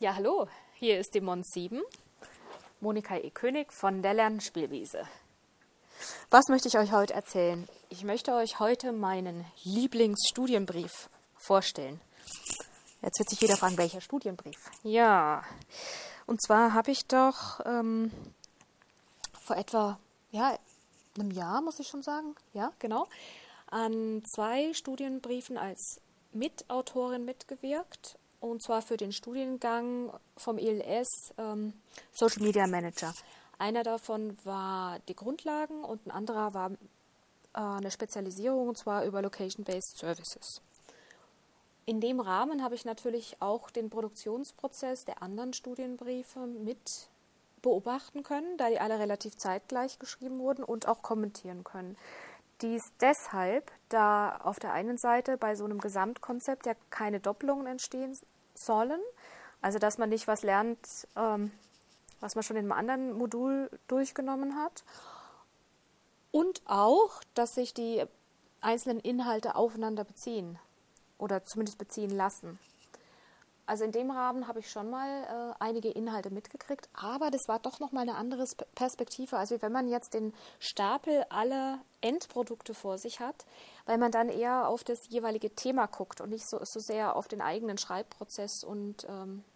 Ja, hallo, hier ist die Mons 7, Monika E. König von der Lernspielwiese. Was möchte ich euch heute erzählen? Ich möchte euch heute meinen Lieblingsstudienbrief vorstellen. Jetzt wird sich jeder fragen, welcher Studienbrief? Ja, und zwar habe ich doch vor etwa einem Jahr, muss ich schon sagen, ja, genau, an 2 Studienbriefen als Mitautorin mitgewirkt. Und zwar für den Studiengang vom ILS Social Media Manager. Einer davon war die Grundlagen und ein anderer war eine Spezialisierung, und zwar über Location-Based Services. In dem Rahmen habe ich natürlich auch den Produktionsprozess der anderen Studienbriefe mit beobachten können, da die alle relativ zeitgleich geschrieben wurden, und auch kommentieren können. Dies deshalb, da auf der einen Seite bei so einem Gesamtkonzept ja keine Doppelungen entstehen sollen, also dass man nicht was lernt, was man schon in einem anderen Modul durchgenommen hat, und auch, dass sich die einzelnen Inhalte aufeinander beziehen oder zumindest beziehen lassen. Also in dem Rahmen habe ich schon mal einige Inhalte mitgekriegt, aber das war doch nochmal eine andere Perspektive, als wenn man jetzt den Stapel aller Endprodukte vor sich hat, weil man dann eher auf das jeweilige Thema guckt und nicht so sehr auf den eigenen Schreibprozess und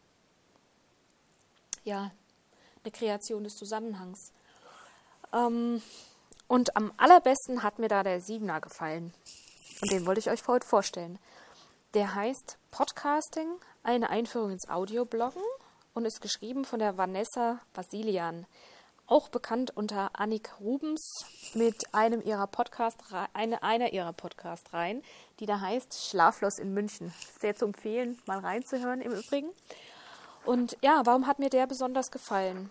eine Kreation des Zusammenhangs. Und am allerbesten hat mir da der 7er gefallen. Und den wollte ich euch heute vorstellen. Der heißt Podcasting, eine Einführung ins Audiobloggen, und ist geschrieben von der Vanessa Basilian, auch bekannt unter Annik Rubens, mit einer ihrer Podcast-Reihen, die da heißt Schlaflos in München. Sehr zu empfehlen, mal reinzuhören im Übrigen. Und ja, warum hat mir der besonders gefallen?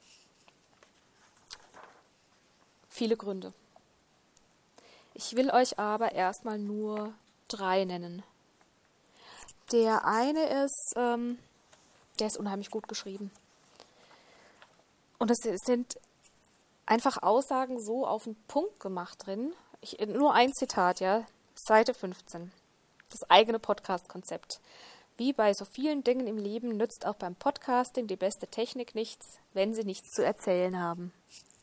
Viele Gründe. Ich will euch aber erstmal nur 3 nennen. Der eine ist, der ist unheimlich gut geschrieben. Und es sind einfach Aussagen so auf den Punkt gemacht drin. Nur ein Zitat, ja, Seite 15. Das eigene Podcast-Konzept. Wie bei so vielen Dingen im Leben nützt auch beim Podcasting die beste Technik nichts, wenn sie nichts zu erzählen haben.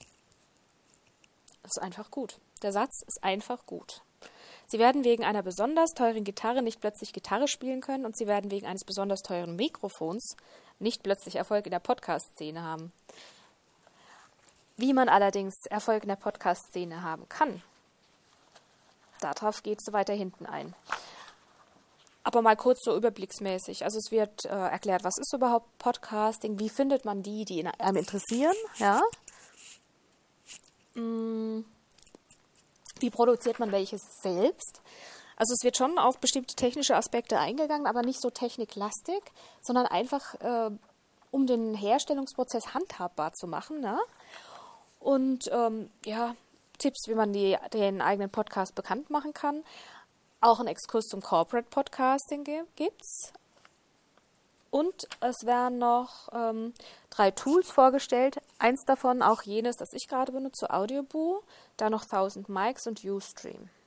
Das ist einfach gut. Der Satz ist einfach gut. Sie werden wegen einer besonders teuren Gitarre nicht plötzlich Gitarre spielen können, und Sie werden wegen eines besonders teuren Mikrofons nicht plötzlich Erfolg in der Podcast-Szene haben. Wie man allerdings Erfolg in der Podcast-Szene haben kann, darauf geht es weiter hinten ein. Aber mal kurz so überblicksmäßig. Also es wird erklärt, was ist überhaupt Podcasting, wie findet man die einem interessieren, ja? Wie produziert man welches selbst? Also es wird schon auf bestimmte technische Aspekte eingegangen, aber nicht so techniklastig, sondern einfach, um den Herstellungsprozess handhabbar zu machen. Ne? Und Tipps, wie man den eigenen Podcast bekannt machen kann. Auch ein Exkurs zum Corporate Podcasting gibt's. Und es werden noch 3 Tools vorgestellt. Eins davon auch jenes, das ich gerade benutze, Audioboo, dann noch 1000 Mics und Ustream.